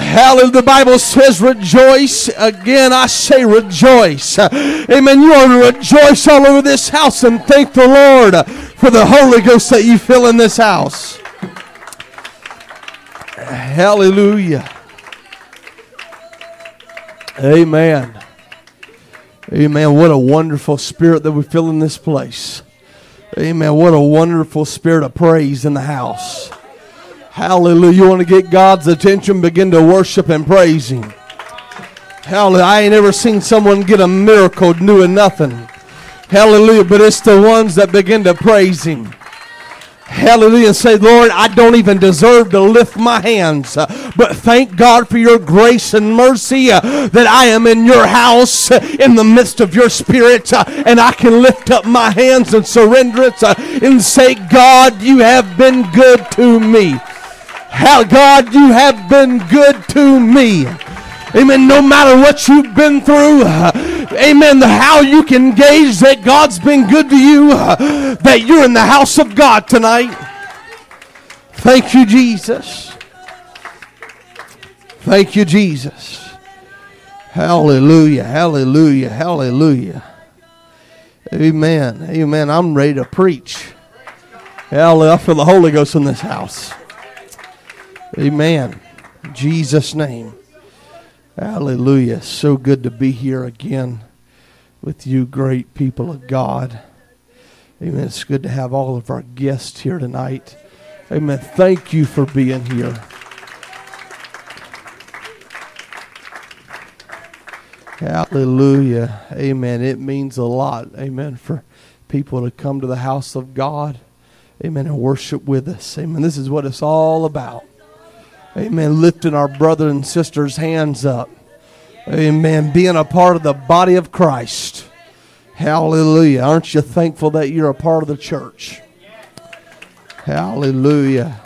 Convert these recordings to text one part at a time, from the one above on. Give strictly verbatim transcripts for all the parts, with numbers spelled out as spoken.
Hallelujah. The Bible says rejoice. Again, I say rejoice. Amen. You ought to rejoice all over this house and thank the Lord for the Holy Ghost that you feel in this house. Hallelujah. Amen. Amen. What a wonderful spirit that we feel in this place. Amen. What a wonderful spirit of praise in the house. Hallelujah. You want to get God's attention, begin to worship and praise Him. Hallelujah. I ain't ever seen someone get a miracle doing nothing. Hallelujah. But it's the ones that begin to praise Him. Hallelujah. And say, Lord, I don't even deserve to lift my hands. Uh, but thank God for your grace and mercy uh, that I am in your house uh, in the midst of your spirit. Uh, and I can lift up my hands and surrender it uh, and say, God, you have been good to me. How, God, you have been good to me. Amen. No matter what you've been through, uh, amen, the how you can gauge that God's been good to you, uh, that you're in the house of God tonight. Thank you, Jesus. Thank you, Jesus. Hallelujah, hallelujah, hallelujah. Amen, amen. I'm ready to preach. Hallelujah. I feel the Holy Ghost in this house. Amen. In Jesus' name. Hallelujah. So good to be here again with you great people of God. Amen. It's good to have all of our guests here tonight. Amen. Thank you for being here. Hallelujah. Amen. It means a lot. Amen. For people to come to the house of God. Amen. And worship with us. Amen. This is what it's all about. Amen. Lifting our brother and sister's hands up. Amen. Being a part of the body of Christ. Hallelujah. Aren't you thankful that you're a part of the church? Hallelujah.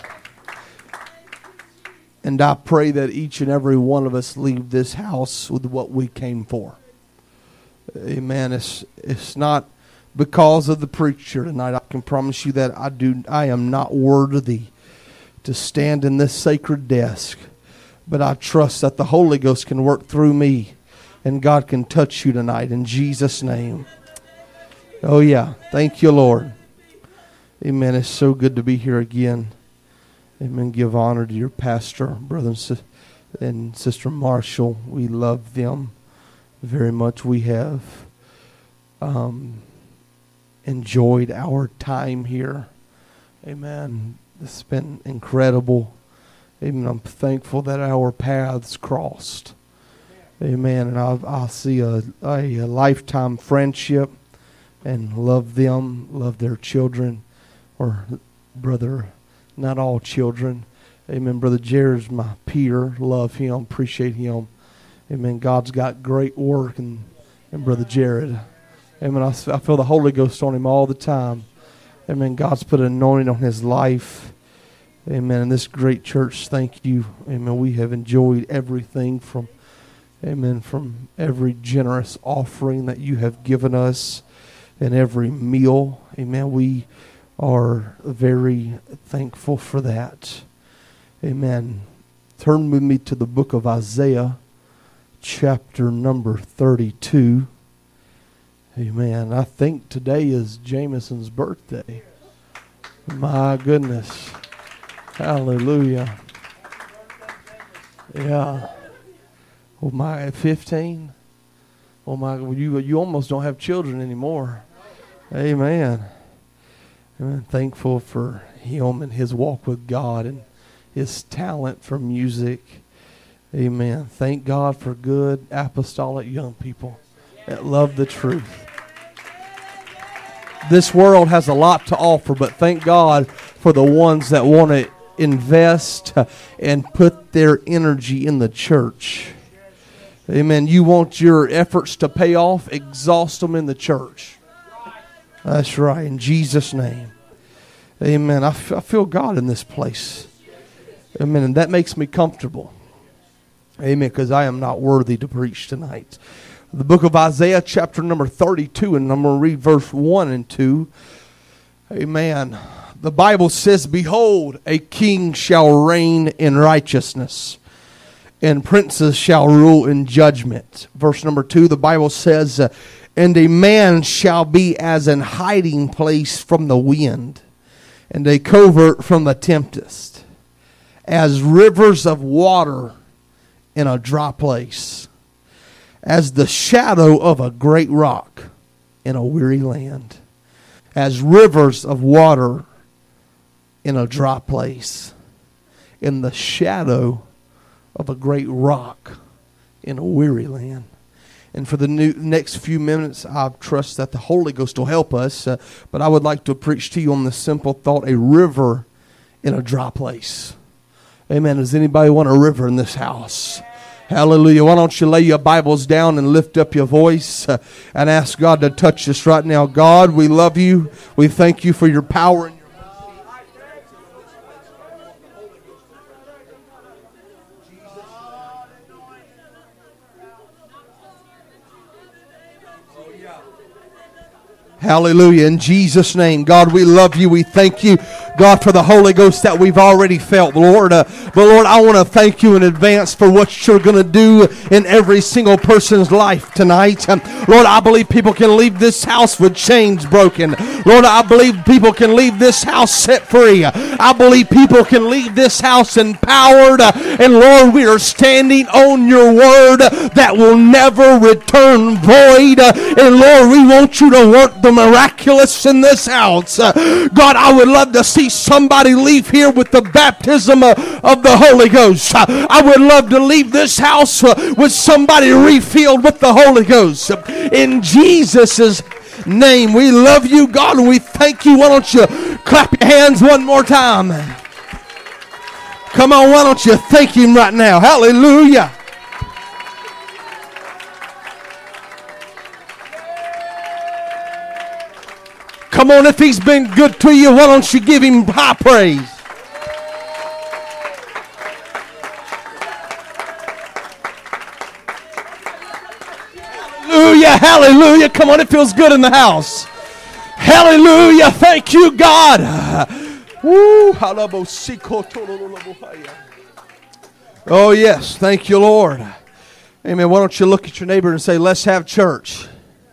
And I pray that each and every one of us leave this house with what we came for. Amen. It's, it's not because of the preacher tonight. I can promise you that I do. I am not worthy to stand in this sacred desk. But I trust that the Holy Ghost can work through me and God can touch you tonight in Jesus' name. Oh yeah. Thank you, Lord. Amen. It's so good to be here again. Amen. Give honor to your pastor, brother and, sis- and sister Marshall. We love them very much. We have um, enjoyed our time here. Amen. It's been incredible. Amen. I'm thankful that our paths crossed. Amen. And I I see a, a, a lifetime friendship and love them, love their children, or brother, not all children. Amen. Brother Jared's my peer. Love him. Appreciate him. Amen. God's got great work in, in Brother Jared. Amen. I, I feel the Holy Ghost on him all the time. Amen. God's put an anointing on his life. Amen. And this great church, thank you. Amen. We have enjoyed everything from, amen, from every generous offering that you have given us and every meal. Amen. We are very thankful for that. Amen. Turn with me to the book of Isaiah, chapter number thirty-two. Amen. I think today is Jameson's birthday. My goodness. Hallelujah. Yeah. Oh my, fifteen? Oh my, you you almost don't have children anymore. Amen. I'm thankful for him and his walk with God and his talent for music. Amen. Thank God for good apostolic young people that love the truth. This world has a lot to offer, but thank God for the ones that want to invest and put their energy in the church. Amen. You want your efforts to pay off, exhaust them in the church. That's right, in Jesus' name. Amen. I, f- I feel God in this place. Amen. And that makes me comfortable. Amen. Because I am not worthy to preach tonight. The book of Isaiah, chapter number thirty-two, and I'm going to read verse one and two. Amen. The Bible says, "Behold, a king shall reign in righteousness, and princes shall rule in judgment. Verse number two, the Bible says, uh, and a man shall be as an hiding place from the wind, and a covert from the tempest, as rivers of water in a dry place, as the shadow of a great rock in a weary land, as rivers of water in a dry place, in the shadow of a great rock in a weary land. And for the new, next few minutes, I trust that the Holy Ghost will help us. Uh, but I would like to preach to you on the simple thought, a river in a dry place. Amen. Does anybody want a river in this house? Hallelujah. Why don't you lay your Bibles down and lift up your voice uh, and ask God to touch us right now. God, we love you. We thank you for your power and your hallelujah. In Jesus' name, God, we love you. We thank you, God, for the Holy Ghost that we've already felt, Lord. Uh, but, Lord, I want to thank you in advance for what you're going to do in every single person's life tonight. Um, Lord, I believe people can leave this house with chains broken. Lord, I believe people can leave this house set free. I believe people can leave this house empowered. Uh, and, Lord, we are standing on your word that will never return void. Uh, and, Lord, we want you to work the miraculous in this house. Uh, God, I would love to see somebody leave here with the baptism uh, of the Holy Ghost. Uh, I would love to leave this house uh, with somebody refilled with the Holy Ghost. Uh, in Jesus' name, we love you, God, and we thank you. Why don't you clap your hands one more time? Come on, why don't you thank him right now? Hallelujah. Come on, if he's been good to you, why don't you give him high praise? Hallelujah, hallelujah. Come on, it feels good in the house. Hallelujah, thank you, God. Woo. Oh, yes, thank you, Lord. Amen. Why don't you look at your neighbor and say, let's have church.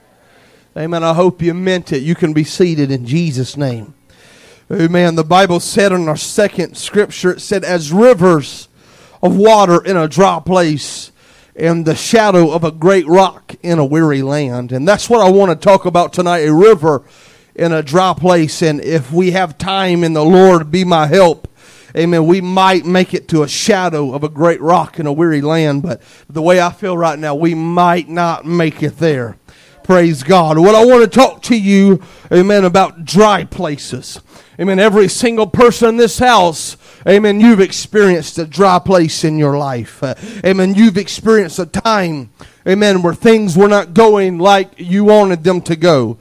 Amen. I hope you meant it. You can be seated in Jesus' name. Amen. The Bible said in our second scripture, it said, as rivers of water in a dry place and the shadow of a great rock in a weary land. And that's what I want to talk about tonight, a river in a dry place. And if we have time in the Lord, be my help. Amen. We might make it to a shadow of a great rock in a weary land. But the way I feel right now, we might not make it there. Praise God. What I want to talk to you, amen, about dry places. Amen. Every single person in this house, amen, you've experienced a dry place in your life. Uh, amen. You've experienced a time, amen, where things were not going like you wanted them to go.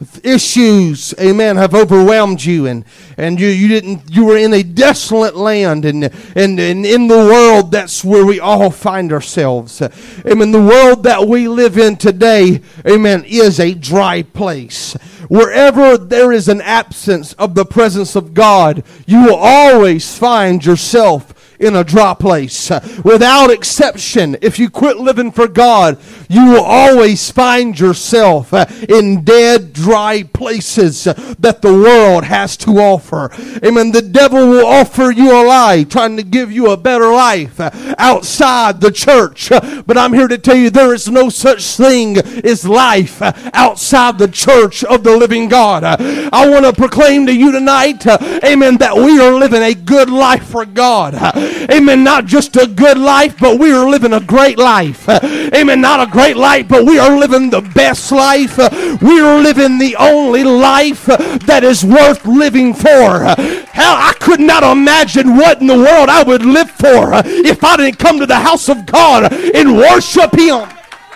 Issues, amen, have overwhelmed you, and and you you didn't you were in a desolate land, and and, and in the world, that's where we all find ourselves. Amen. The world that we live in today, amen, is a dry place. Wherever there is an absence of the presence of God, you will always find yourself in a dry place. Without exception, if you quit living for God, you will always find yourself in dead, dry places that the world has to offer. Amen. The devil will offer you a lie, trying to give you a better life outside the church. But I'm here to tell you, there is no such thing as life outside the church of the living God. I want to proclaim to you tonight, amen, that we are living a good life for God. Amen. Not just a good life, but we are living a great life. Amen. Not a great life, but we are living the best life. We are living the only life that is worth living for. Hell, I could not imagine what in the world I would live for if I didn't come to the house of God and worship Him.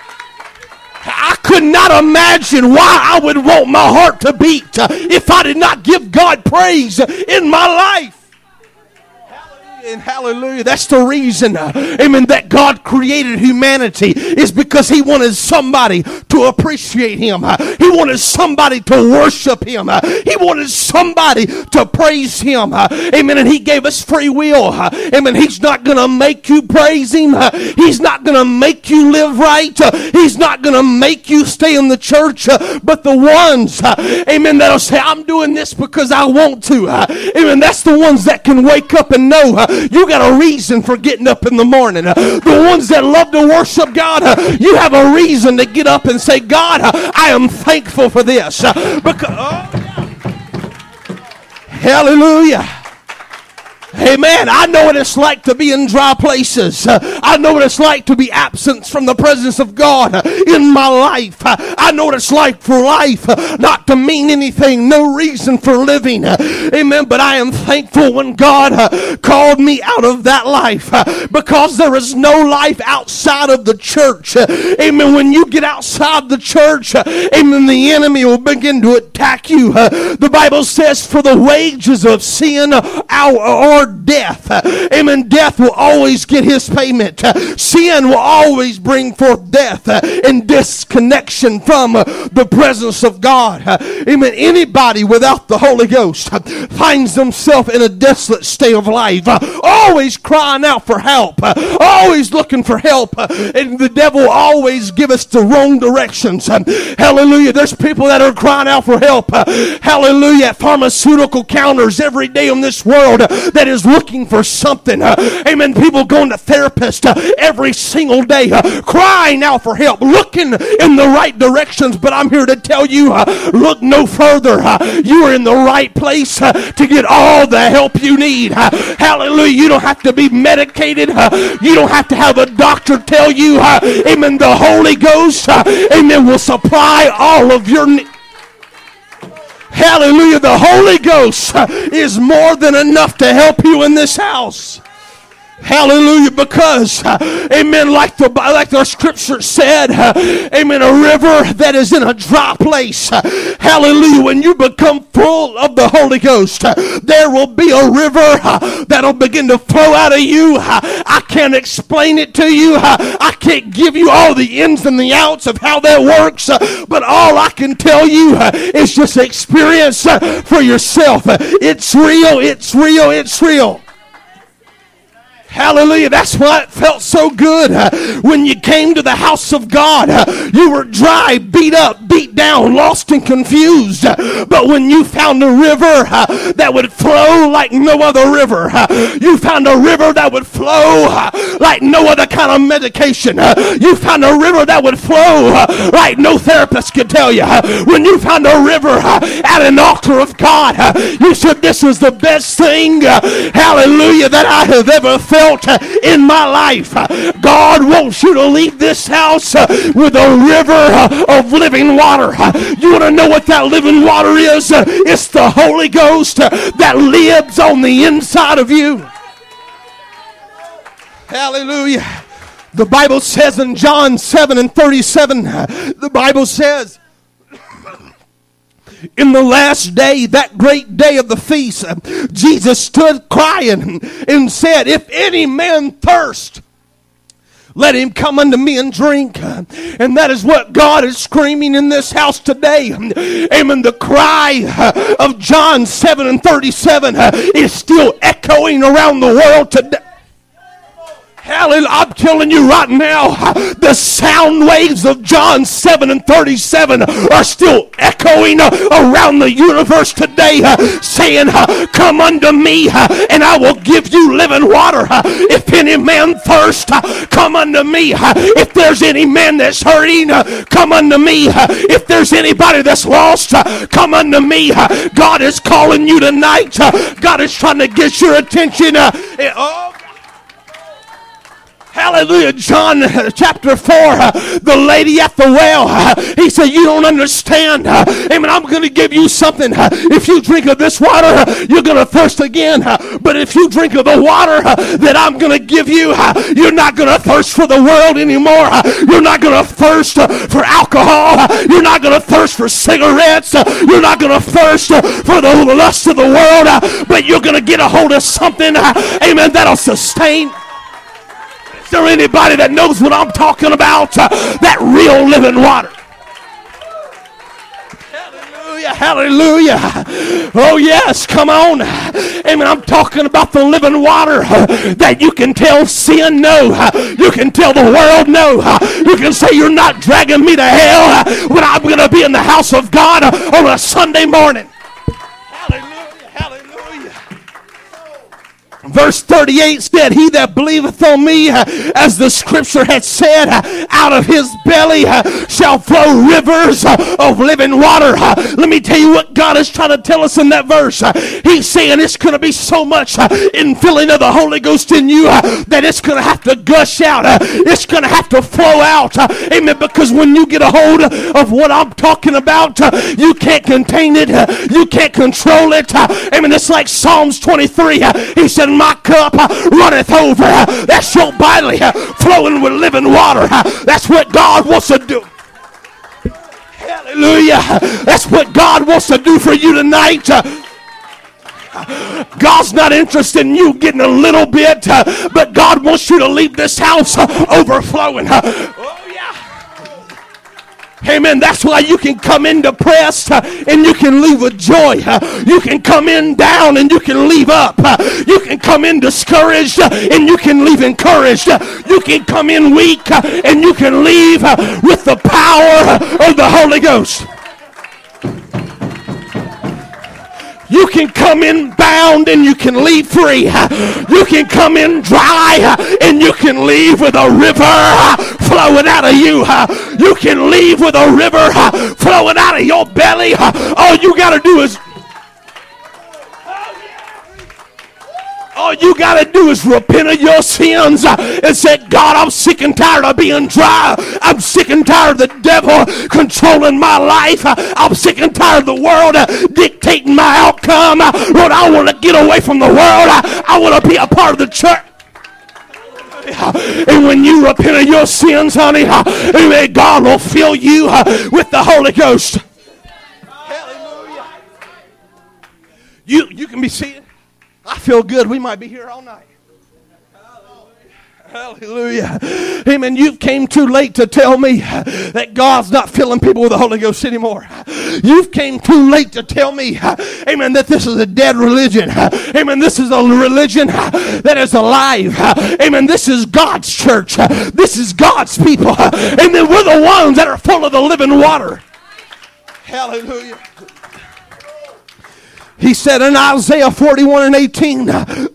I could not imagine why I would want my heart to beat if I did not give God praise in my life. And hallelujah, that's the reason, uh, amen, that God created humanity, is because he wanted somebody to appreciate him. Uh, he wanted somebody to worship him. Uh, he wanted somebody to praise him. Uh, amen, and he gave us free will. Uh, amen, he's not going to make you praise him. Uh, he's not going to make you live right. Uh, he's not going to make you stay in the church. Uh, but the ones, uh, amen, that'll say, I'm doing this because I want to. Uh, amen, that's the ones that can wake up and know uh, you got a reason for getting up in the morning. Uh, the ones that love to worship God, uh, you have a reason to get up and say, God, uh, I am thankful for this. Uh, because, oh, hallelujah. Amen. I know what it's like to be in dry places. Uh, I know what it's like to be absent from the presence of God uh, in my life. Uh, I know what it's like for life uh, not to mean anything, no reason for living. Uh, amen. But I am thankful when God uh, called me out of that life uh, because there is no life outside of the church. Uh, amen. When you get outside the church, uh, amen, the enemy will begin to attack you. Uh, the Bible says, for the wages of sin our, or death. Uh, amen. Death will always get his payment. Uh, sin will always bring forth death uh, and disconnection from uh, the presence of God. Uh, amen. Anybody without the Holy Ghost uh, finds themselves in a desolate state of life, uh, always crying out for help, uh, always looking for help, uh, and the devil will always give us the wrong directions. Um, hallelujah. There's people that are crying out for help. Uh, hallelujah. At pharmaceutical counters every day in this world uh, that is looking for something. Uh, amen. People going to therapists uh, every single day, uh, crying out for help, looking in the right directions. But I'm here to tell you, uh, look no further. Uh, you are in the right place uh, to get all the help you need. Uh, hallelujah. You don't have to be medicated. Uh, you don't have to have a doctor tell you. Uh, amen. The Holy Ghost, uh, amen, will supply all of your needs. Hallelujah. The Holy Ghost is more than enough to help you in this house. Hallelujah. Because, uh, amen, like the like the scripture said, uh, amen, a river that is in a dry place. Uh, hallelujah. When you become full of the Holy Ghost, uh, there will be a river uh, that'll begin to flow out of you. Uh, I can't explain it to you. Uh, I can't give you all the ins and the outs of how that works. Uh, but all I can tell you uh, is just experience uh, for yourself. Uh, it's real. It's real. It's real. Hallelujah. That's why it felt so good uh, when you came to the house of God. Uh, you were dry, beat up, beat down, lost and confused. Uh, but when you found a river uh, that would flow like no other river, uh, you found a river that would flow uh, like no other kind of medication. Uh, you found a river that would flow uh, like no therapist could tell you. Uh, when you found a river uh, at an altar of God, uh, you said, this is the best thing, uh, hallelujah, that I have ever felt in my life. God wants you to leave this house with a river of living water. You want to know what that living water is? It's the Holy Ghost that lives on the inside of you. Hallelujah. The Bible says in John seven and thirty-seven, the Bible says, in the last day, that great day of the feast, Jesus stood crying and said, if any man thirst, let him come unto me and drink. And that is what God is screaming in this house today. Amen. The cry of John seven and thirty-seven is still echoing around the world today. Hallelujah. I'm telling you right now, the sound waves of John seven and thirty-seven are still echoing around the universe today, saying, come unto me and I will give you living water. If any man thirst, come unto me. If there's any man that's hurting, come unto me. If there's anybody that's lost, come unto me. God is calling you tonight. God is trying to get your attention. Oh, hallelujah. Hallelujah. John uh, chapter four, uh, the lady at the well, uh, he said, you don't understand. Uh, amen. I'm going to give you something. Uh, if you drink of this water, uh, you're going to thirst again. Uh, but if you drink of the water uh, that I'm going to give you, uh, you're not going to thirst for the world anymore. Uh, you're not going to thirst uh, for alcohol. Uh, you're not going to thirst for cigarettes. Uh, you're not going to thirst uh, for the lust of the world. Uh, but you're going to get a hold of something, uh, amen, that'll sustain. Is there anybody that knows what I'm talking about? Uh, that real living water. Hallelujah, hallelujah. Oh yes, come on. Amen. I'm talking about the living water uh, that you can tell sin no. Uh, you can tell the world no. Uh, you can say you're not dragging me to hell uh, when I'm going to be in the house of God uh, on a Sunday morning. Hallelujah, hallelujah. Verse thirty-eight said, he that believeth on me, uh, as the scripture had said, uh, out of his belly uh, shall flow rivers uh, of living water. Uh, let me tell you what God is trying to tell us in that verse. Uh, he's saying it's going to be so much uh, infilling of the Holy Ghost in you uh, that it's going to have to gush out. Uh, it's going to have to flow out. Uh, amen. Because when you get a hold of what I'm talking about, uh, you can't contain it. Uh, you can't control it. Uh, amen. It's like Psalms twenty-three. Uh, he said, my cup uh, runneth over. Uh, that's your body uh, flowing with living water. Uh, that's what God wants to do. Hallelujah. That's what God wants to do for you tonight. Uh, God's not interested in you getting a little bit, uh, but God wants you to leave this house uh, overflowing. Uh, oh yeah. Amen. That's why you can come in depressed uh, and you can leave with joy. Uh, you can come in down and you can leave up. Uh, you can come in discouraged uh, and you can leave encouraged. Uh, you can come in weak uh, and you can leave uh, with the power uh, of the Holy Ghost. You can come in bound and you can leave free. You can come in dry and you can leave with a river flowing out of you. You can leave with a river flowing out of your belly. All you got to do is All you got to do is repent of your sins and say, God, I'm sick and tired of being dry. I'm sick and tired of the devil controlling my life. I'm sick and tired of the world dictating my outcome. Lord, I want to get away from the world. I want to be a part of the church. And when you repent of your sins, honey, God will fill you with the Holy Ghost. Hallelujah. You, you can be seated. I feel good. We might be here all night. Hallelujah. Amen. You came too late to tell me that God's not filling people with the Holy Ghost anymore. You've came too late to tell me, amen, that this is a dead religion. Amen. This is a religion that is alive. Amen. This is God's church. This is God's people. Amen. We're the ones that are full of the living water. Hallelujah. He said in Isaiah forty-one and eighteen,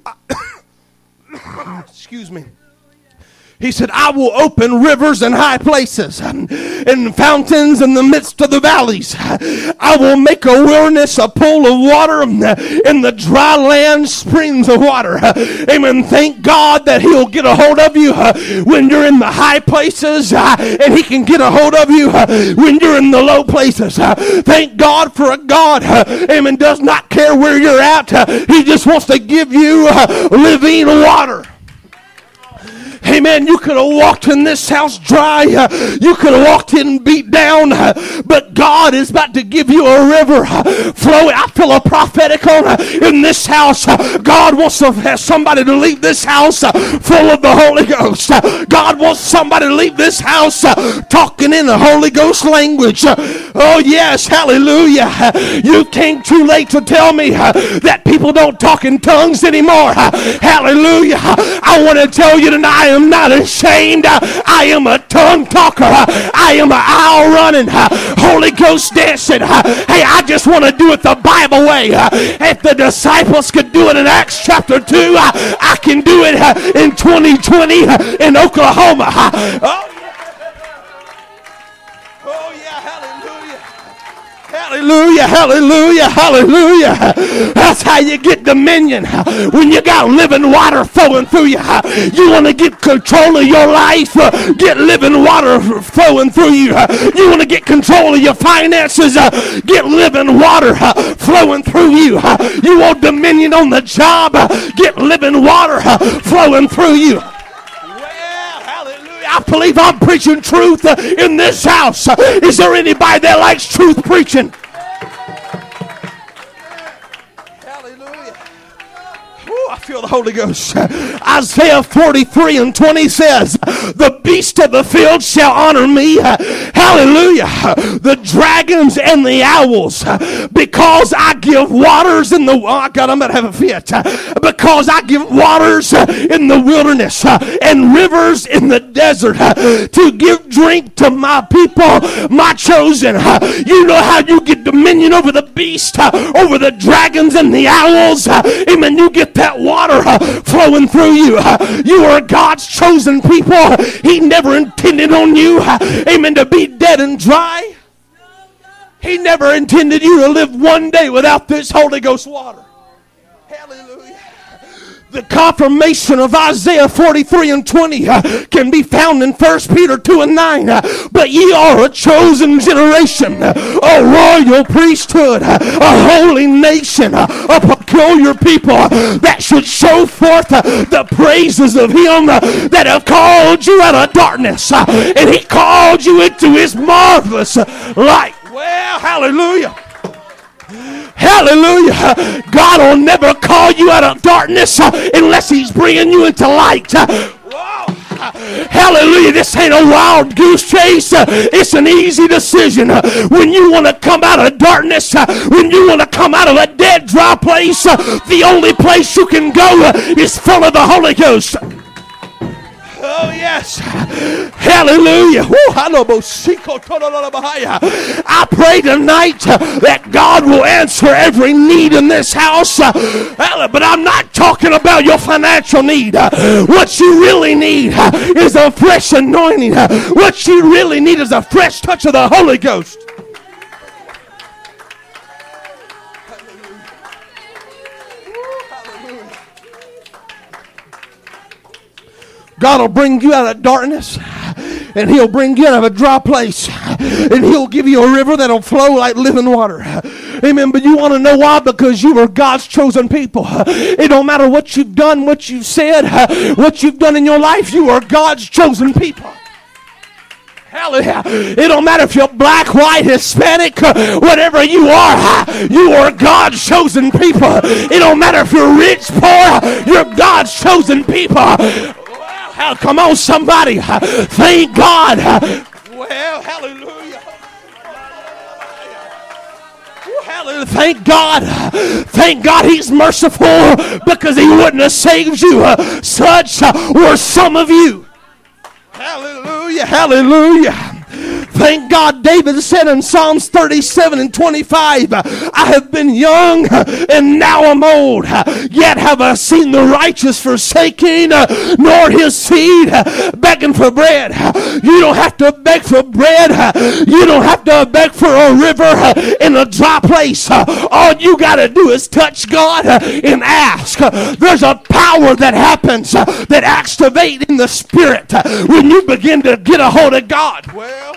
excuse me. He said, I will open rivers in high places and fountains in the midst of the valleys. I will make a wilderness a pool of water, in the dry land springs of water. Amen. Thank God that he'll get a hold of you when you're in the high places, and he can get a hold of you when you're in the low places. Thank God for a God, amen, does not care where you're at. He just wants to give you living water. Amen. You could have walked in this house dry. You could have walked in beat down. But God is about to give you a river flowing. I feel a prophetic on in this house. God wants to have somebody to leave this house full of the Holy Ghost. God wants somebody to leave this house talking in the Holy Ghost language. Oh yes, hallelujah. You came too late to tell me that people don't talk in tongues anymore. Hallelujah. I want to tell you tonight, I am not ashamed. I am a tongue talker. I am an aisle running, Holy Ghost dancing. Hey, I just want to do it the Bible way. If the disciples could do it in Acts chapter two, I can do it in twenty twenty in Oklahoma. Oh, yeah. Oh, yeah. Hallelujah. Hallelujah, hallelujah, hallelujah. That's how you get dominion. When you got living water flowing through you. You want to get control of your life, get living water flowing through you. You want to get control of your finances, get living water flowing through you. You want dominion on the job, get living water flowing through you. I believe I'm preaching truth in this house. Is there anybody that likes truth preaching? Hallelujah. Ooh, I feel the Holy Ghost. Isaiah forty-three and twenty says, the beast of the field shall honor me. Hallelujah. The dragons and the owls, because I give waters in the, oh God, I'm about to have a fit. Because I give waters in the wilderness and rivers in the desert to give drink to my people, my chosen. You know how you get dominion over the beast, over the dragons and the owls. Amen. You get that water flowing through you. You are God's chosen people. He never intended on you, amen, to be dead and dry. He never intended you to live one day without this Holy Ghost water. Hallelujah. The confirmation of Isaiah forty-three and twenty uh, can be found in First Peter two and nine. Uh, but ye are a chosen generation, uh, a royal priesthood, uh, a holy nation, uh, a peculiar people uh, that should show forth uh, the praises of him uh, that have called you out of darkness. Uh, and he called you into his marvelous uh, light. Well, hallelujah. Hallelujah. God will never call you out of darkness uh, unless he's bringing you into light. Uh, whoa. Hallelujah. This ain't a wild goose chase. Uh, it's an easy decision. Uh, when you want to come out of darkness, uh, when you want to come out of a dead, dry place, uh, the only place you can go uh, is full of the Holy Ghost. Oh, yes. Hallelujah. I pray tonight that God will answer every need in this house. But I'm not talking about your financial need. What you really need is a fresh anointing. What you really need is a fresh touch of the Holy Ghost. God will bring you out of darkness, and he'll bring you out of a dry place, and he'll give you a river that'll flow like living water. Amen. But you want to know why? Because you are God's chosen people. It don't matter what you've done, what you've said, what you've done in your life. You are God's chosen people. Hallelujah. It don't matter if you're black, white, Hispanic, whatever you are, you are God's chosen people. It don't matter if you're rich, poor, you're God's chosen people. Well, come on, somebody. Thank God. Well, hallelujah. Hallelujah. Thank God. Thank God he's merciful, because he wouldn't have saved you. Such were some of you. Hallelujah. Hallelujah. Thank God David said in Psalms thirty-seven and twenty-five, I have been young and now I'm old, yet have I seen the righteous forsaking, nor his seed begging for bread. You don't have to beg for bread. You don't have to beg for a river in a dry place. All you got to do is touch God and ask. There's a power that happens that activates in the spirit when you begin to get a hold of God. Well,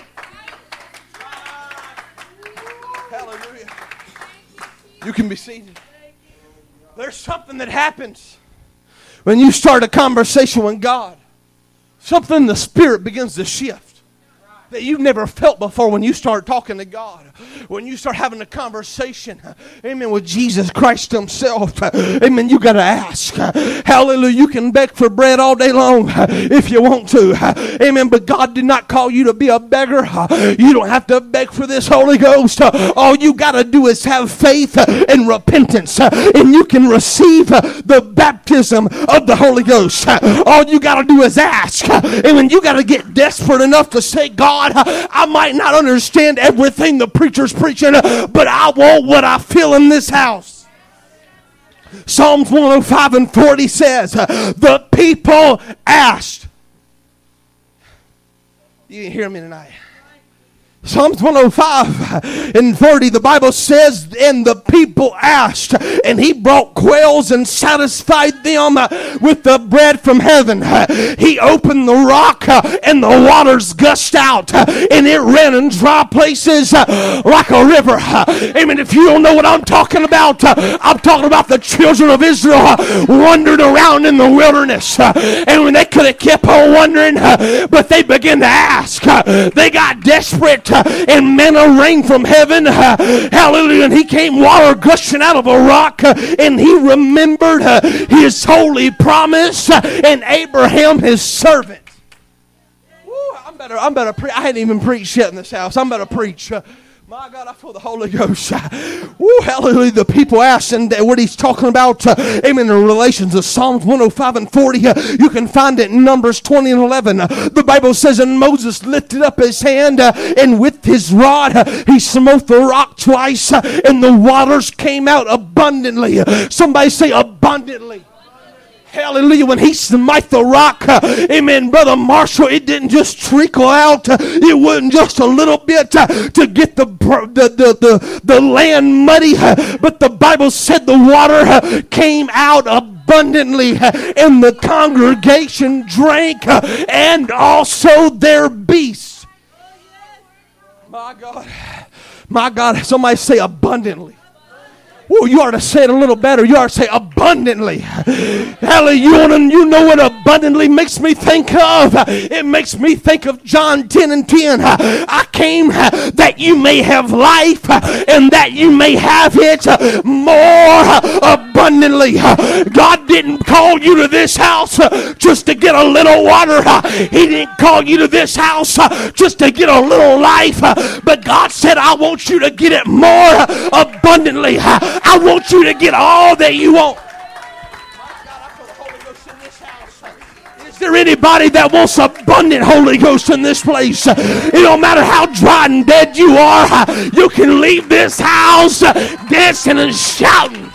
hallelujah. You can be seated. There's something that happens when you start a conversation with God. Something in the spirit begins to shift that you've never felt before when you start talking to God. When you start having a conversation, amen, with Jesus Christ himself, amen, you got to ask. Hallelujah. You can beg for bread all day long if you want to. Amen. But God did not call you to be a beggar. You don't have to beg for this Holy Ghost. All you got to do is have faith and repentance, and you can receive the baptism of the Holy Ghost. All you got to do is ask. Amen. You got to get desperate enough to say, God, I might not understand everything the preacher's preaching, but I want what I feel in this house. Psalms one oh five and forty says, the people asked. You didn't hear me tonight. Psalms one oh five and thirty, the Bible says, and the people asked, and he brought quails and satisfied them with the bread from heaven. He opened the rock and the waters gushed out, and it ran in dry places like a river. Amen. If you don't know what I'm talking about, I'm talking about the children of Israel wandering around in the wilderness. And when they could have kept on wandering, but they began to ask. They got desperate. And manna rained from heaven. Hallelujah. And he came water gushing out of a rock. And he remembered his holy promise and Abraham his servant. Woo, I'm better, I'm better pre- I hadn't even preached yet in this house. I'm better preach. My God, I feel the Holy Ghost. Woo, hallelujah. The people asked, and what he's talking about, uh, amen, in relations to Psalms one oh five and forty, uh, you can find it in Numbers twenty and eleven. Uh, the Bible says, and Moses lifted up his hand, uh, and with his rod, uh, he smote the rock twice, uh, and the waters came out abundantly. Uh, somebody say abundantly. Hallelujah. When he smite the rock, uh, amen, Brother Marshall, it didn't just trickle out. Uh, it wasn't just a little bit uh, to get the, the, the, the, the land muddy. Uh, but the Bible said the water uh, came out abundantly. Uh, and the congregation drank uh, and also their beasts. My God. My God. Somebody say abundantly. Well, you ought to say it a little better. You ought to say abundantly. Hallelujah. You, wanna, you know what abundantly makes me think of? It makes me think of John ten and ten. I came that you may have life and that you may have it more abundantly. God didn't call you to this house just to get a little water. He didn't call you to this house just to get a little life. But God said, I want you to get it more abundantly. I want you to get all that you want. Is there anybody that wants abundant Holy Ghost in this place? It don't matter how dry and dead you are. You can leave this house dancing and shouting.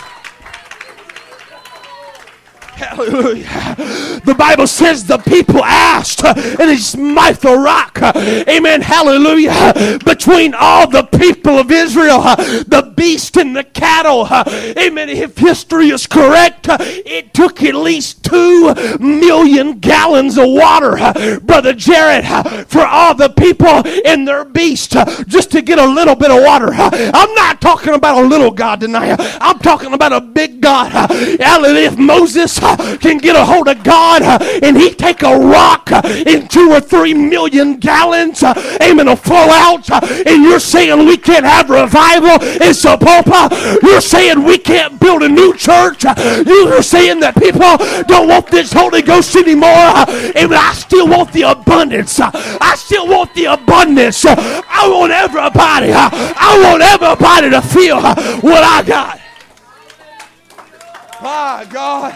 Hallelujah. The Bible says the people asked, and he smite the rock. Amen. Hallelujah. Between all the people of Israel, the beast and the cattle. Amen. If history is correct, it took at least two million gallons of water, Brother Jared, for all the people and their beast just to get a little bit of water. I'm not talking about a little God tonight. I'm talking about a big God. Hallelujah. If Moses can get a hold of God and he take a rock in two or three million gallons, amen, to flow out, and you're saying we can't have revival in Sapulpa, you're saying we can't build a new church, you're saying that people don't want this Holy Ghost anymore, amen, I still want the abundance, I still want the abundance, I want everybody, I want everybody to feel what I got. My God.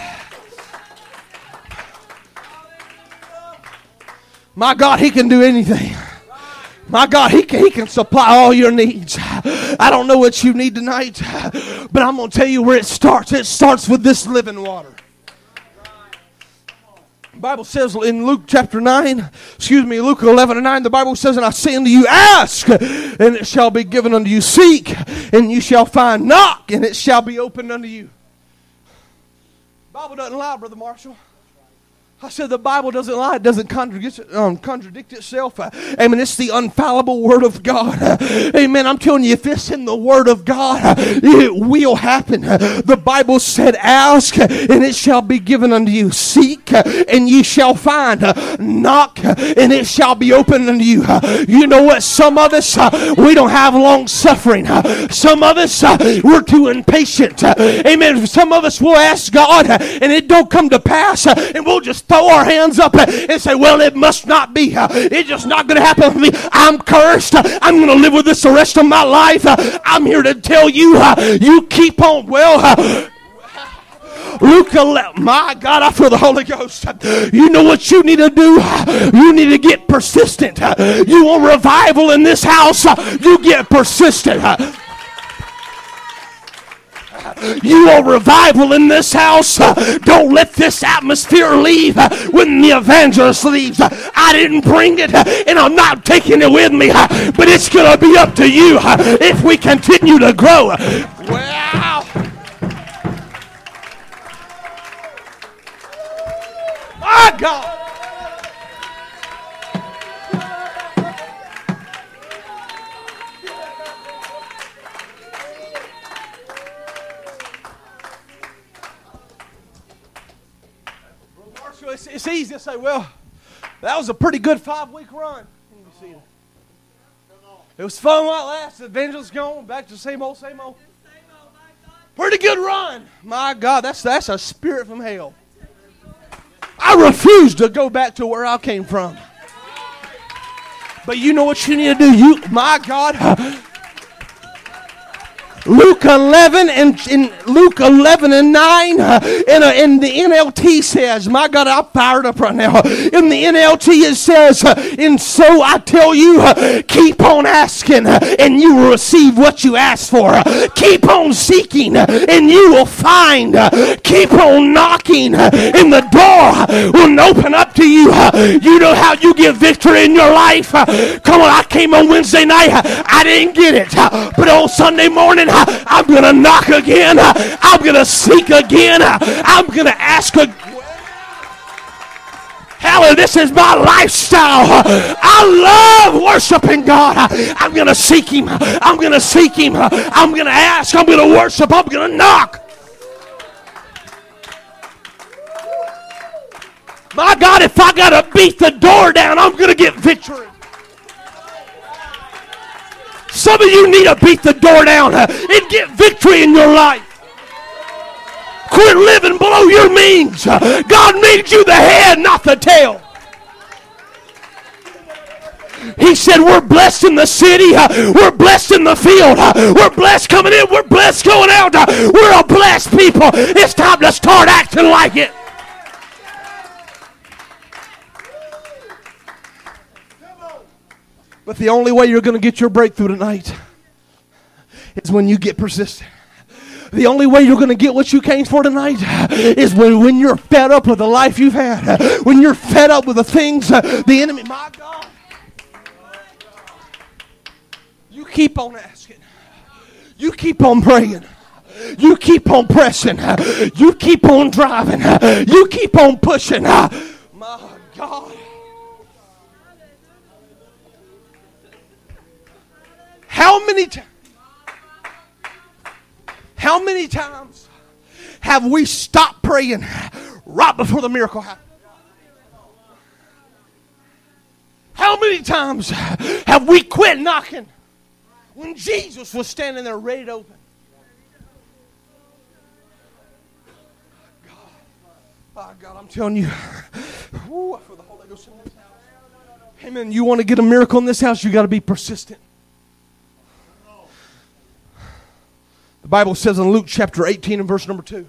My God, he can do anything. My God, he can, he can supply all your needs. I don't know what you need tonight, but I'm going to tell you where it starts. It starts with this living water. The Bible says in Luke chapter nine, excuse me, Luke eleven and nine, the Bible says, and I say unto you, ask, and it shall be given unto you. Seek, and you shall find. Knock, and it shall be opened unto you. The Bible doesn't lie, Brother Marshall. I said the Bible doesn't lie. It doesn't contradict, um, contradict itself. Uh, amen. It's the infallible Word of God. Uh, amen. I'm telling you, if it's in the Word of God, uh, it will happen. Uh, the Bible said, ask, uh, and it shall be given unto you. Seek, uh, and ye shall find. Uh, knock, uh, and it shall be opened unto you. Uh, you know what? Some of us, uh, we don't have long suffering. Uh, some of us, uh, we're too impatient. Uh, amen. Some of us will ask God, uh, and it don't come to pass, uh, and we'll just throw our hands up and say, well, it must not be. It's just not going to happen for me. I'm cursed. I'm going to live with this the rest of my life. I'm here to tell you, you keep on. Well, Luke eleven, my God, I feel the Holy Ghost. You know what you need to do? You need to get persistent. You want revival in this house? You get persistent. You are revival in this house. Don't let this atmosphere leave when the evangelist leaves. I didn't bring it, and I'm not taking it with me, but it's going to be up to you if we continue to grow. Wow. My God. It's, it's easy to say, well, that was a pretty good five-week run. It was fun while it lasted. Evangelist gone, back to the same old, same old. Pretty good run. My God, that's that's a spirit from hell. I refuse to go back to where I came from. But you know what you need to do? You, my God. Luke eleven and in Luke eleven and nine, uh, in, a, in the N L T says, my God, I'm fired up right now. In the N L T it says, uh, and so I tell you, uh, keep on asking, uh, and you will receive what you ask for. Uh, keep on seeking, uh, and you will find. Uh, keep on knocking, uh, and the door will open up to you. Uh, you know how you get victory in your life? Uh, come on, I came on Wednesday night. Uh, I didn't get it, uh, but on Sunday morning, I'm going to knock again. I'm going to seek again. I'm going to ask again. Hallelujah, this is my lifestyle. I love worshiping God. I'm going to seek Him. I'm going to seek Him. I'm going to ask. I'm going to worship. I'm going to knock. My God, if I got to beat the door down, I'm going to get victory. Some of you need to beat the door down uh, and get victory in your life. Quit living below your means. Uh, God made you the head, not the tail. He said we're blessed in the city. Uh, we're blessed in the field. Uh, we're blessed coming in. We're blessed going out. Uh, we're a blessed people. It's time to start acting like it. But the only way you're going to get your breakthrough tonight is when you get persistent. The only way you're going to get what you came for tonight is when, when you're fed up with the life you've had. When you're fed up with the things, the enemy, my God. You keep on asking. You keep on praying. You keep on pressing. You keep on driving. You keep on pushing. My God. How many times? How many times have we stopped praying right before the miracle happened? How many times have we quit knocking when Jesus was standing there ready to open? God, oh God, I'm telling you, ooh, I feel the Holy Ghost in this house. Amen. You want to get a miracle in this house, you got to be persistent. The Bible says in Luke chapter eighteen and verse number two.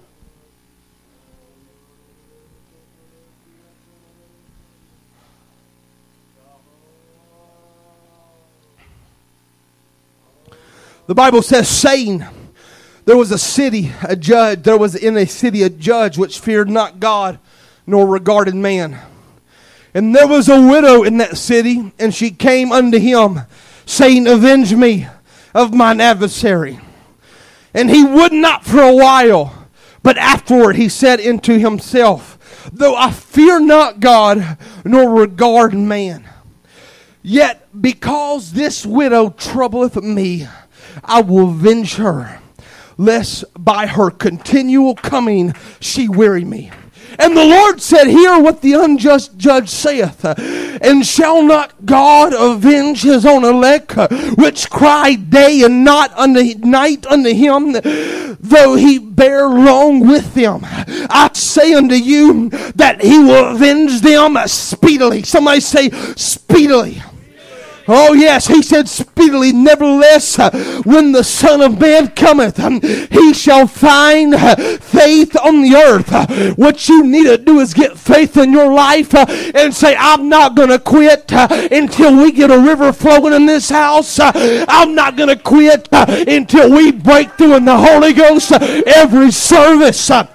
The Bible says, saying, there was a city, a judge, there was in a city a judge which feared not God, nor regarded man. And there was a widow in that city, and she came unto him, saying, avenge me of mine adversary. And he would not for a while, but afterward he said unto himself, though I fear not God, nor regard man, yet because this widow troubleth me, I will avenge her, lest by her continual coming she weary me. And the Lord said, hear what the unjust judge saith. And shall not God avenge his own elect, which cry day and not unto night unto him, though he bear long with them? I say unto you that he will avenge them speedily. Somebody say speedily. Oh yes, he said speedily, nevertheless, uh, when the Son of Man cometh, um, he shall find uh, faith on the earth. Uh, what you need to do is get faith in your life uh, and say, I'm not going to quit uh, until we get a river flowing in this house. Uh, I'm not going to quit uh, until we break through in the Holy Ghost uh, every service. Uh,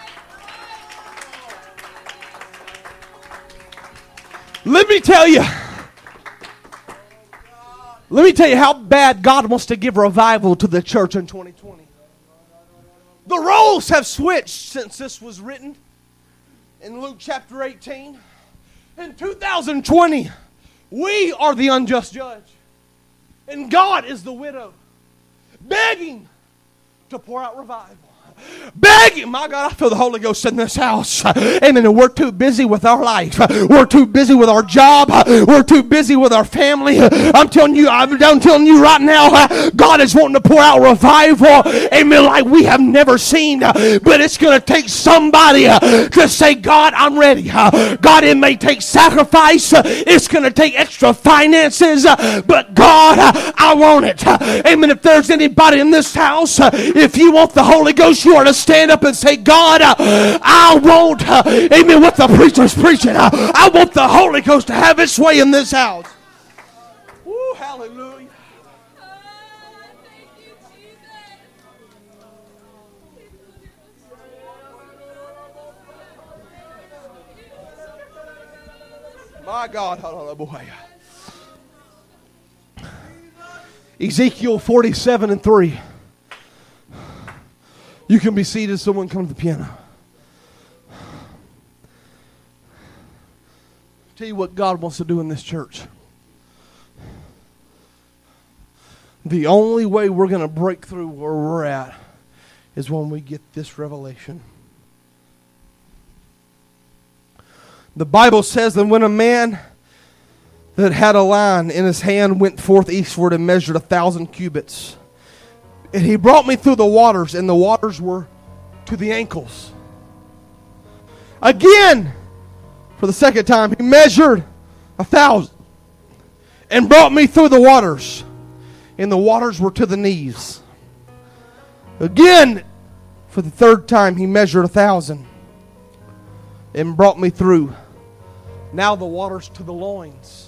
let me tell you. Let me tell you how bad God wants to give revival to the church in twenty twenty. The roles have switched since this was written in Luke chapter eighteen. In two thousand twenty, we are the unjust judge. And God is the widow, begging to pour out revival. Begging, my God, I feel the Holy Ghost in this house. Amen. And we're too busy with our life. We're too busy with our job. We're too busy with our family. I'm telling you, I'm, I'm telling you right now, God is wanting to pour out revival. Amen. Like we have never seen. But it's going to take somebody to say, God, I'm ready. God, it may take sacrifice. It's going to take extra finances. But God, I want it. Amen. If there's anybody in this house, if you want the Holy Ghost, you are to stand up and say, God, uh, I want, uh, amen, what the preacher's preaching. Uh, I want the Holy Ghost to have its way in this house. Woo, hallelujah. My God, hallelujah. Ezekiel forty-seven and three. You can be seated. Someone come to the piano. Tell you what God wants to do in this church. The only way we're going to break through where we're at is when we get this revelation. The Bible says that when a man that had a line in his hand went forth eastward and measured a thousand cubits, and he brought me through the waters, and the waters were to the ankles. Again, for the second time, he measured a thousand and brought me through the waters, and the waters were to the knees. Again, for the third time, he measured a thousand and brought me through. Now the waters to the loins.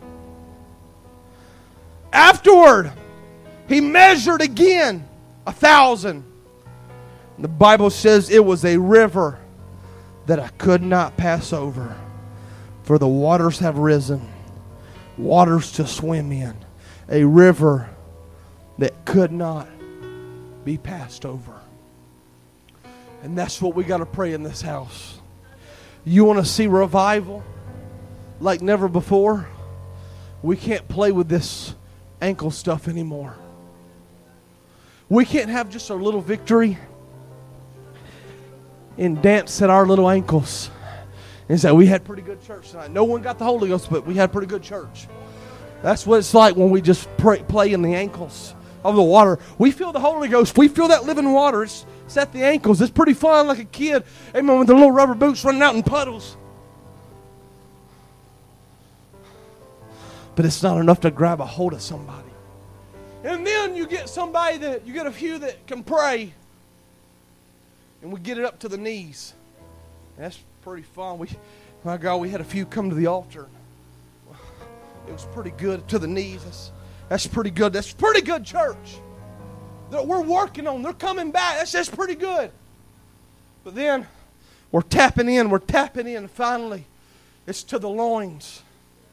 Afterward, he measured again a thousand. The Bible says it was a river that I could not pass over, for the waters have risen, waters to swim in, a river that could not be passed over. And that's what we got to pray in this house. You want to see revival like never before? We can't play with this ankle stuff anymore. We can't have just a little victory and dance at our little ankles and say, we had pretty good church tonight. No one got the Holy Ghost, but we had pretty good church. That's what it's like when we just pray, play in the ankles of the water. We feel the Holy Ghost. We feel that living water. It's, it's at the ankles. It's pretty fun, like a kid, amen, with the little rubber boots running out in puddles. But it's not enough to grab a hold of somebody. And then you get somebody that, you get a few that can pray. And we get it up to the knees. And that's pretty fun. We, my God, we had a few come to the altar. It was pretty good to the knees. That's, that's pretty good. That's pretty good church. That we're working on. They're coming back. That's just pretty good. But then we're tapping in. We're tapping in. Finally, it's to the loins.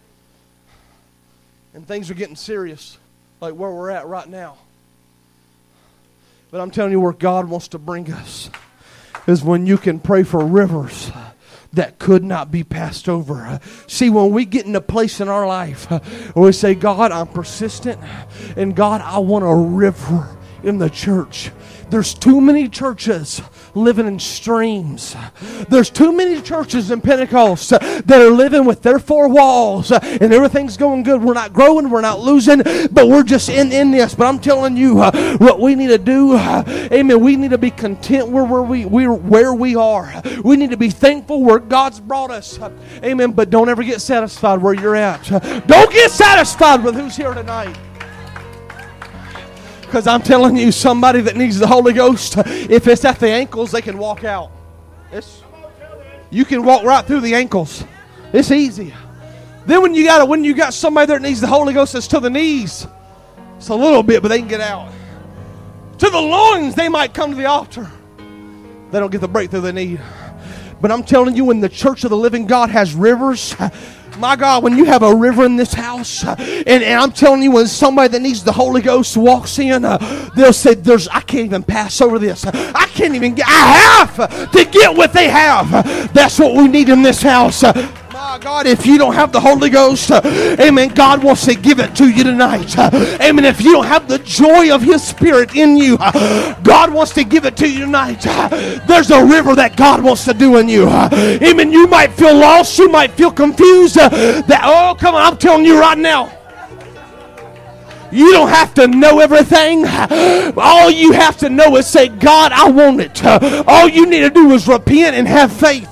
And things are getting serious, like where we're at right now. But I'm telling you, where God wants to bring us is when you can pray for rivers that could not be passed over. See, when we get in a place in our life where we say, God, I'm persistent, and God, I want a river in the church. There's too many churches living in streams. There's too many churches in Pentecost that are living with their four walls and everything's going good. We're not growing, we're not losing, but we're just in, in this. But I'm telling you uh, what we need to do, uh, amen, we need to be content where, where, we, we're, where we are. We need to be thankful where God's brought us. Uh, amen, but don't ever get satisfied where you're at. Uh, don't get satisfied with who's here tonight. Because I'm telling you, somebody that needs the Holy Ghost, if it's at the ankles, they can walk out. It's, you can walk right through the ankles. It's easy. Then when you got when you got somebody that needs the Holy Ghost that's to the knees, it's a little bit, but they can get out. To the loins, they might come to the altar. They don't get the breakthrough they need. But I'm telling you, when the church of the living God has rivers, my God, when you have a river in this house, and, and I'm telling you, when somebody that needs the Holy Ghost walks in, uh, they'll say, "There's, I can't even pass over this. I can't even get, I have to get what they have." That's what we need in this house. My God, if you don't have the Holy Ghost, uh, amen, God wants to give it to you tonight. Uh, amen, if you don't have the joy of His Spirit in you, uh, God wants to give it to you tonight. Uh, there's a river that God wants to do in you. Uh, amen, you might feel lost, you might feel confused. Uh, that, oh, come on, I'm telling you right now. You don't have to know everything. All you have to know is say, "God, I want it." Uh, all you need to do is repent and have faith.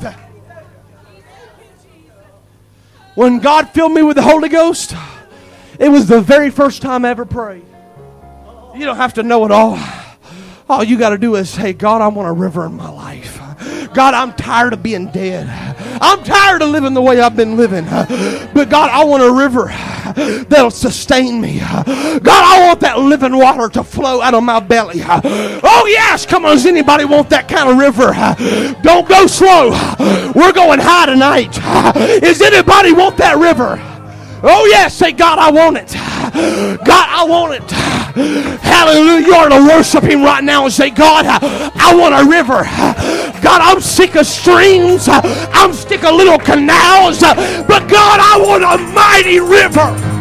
When God filled me with the Holy Ghost, it was the very first time I ever prayed. You don't have to know it all. All you got to do is say, "God, I want a river in my life. God, I'm tired of being dead. I'm tired of living the way I've been living. But God, I want a river that'll sustain me. God, I want that living water to flow out of my belly." Oh yes, come on, does anybody want that kind of river? Don't go slow. We're going high tonight. Does anybody want that river? Oh yes, say, "God, I want it. God, I want it." Hallelujah. You ought to worship Him right now and say, "God, I want a river. God, I'm sick of streams. I'm sick of little canals. But God, I want a mighty river."